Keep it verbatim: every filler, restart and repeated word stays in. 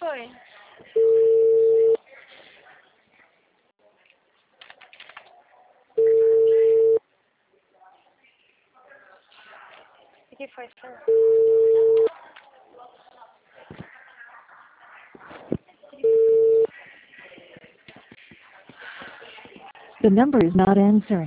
foi? O que foi, senhor? The number is not answering.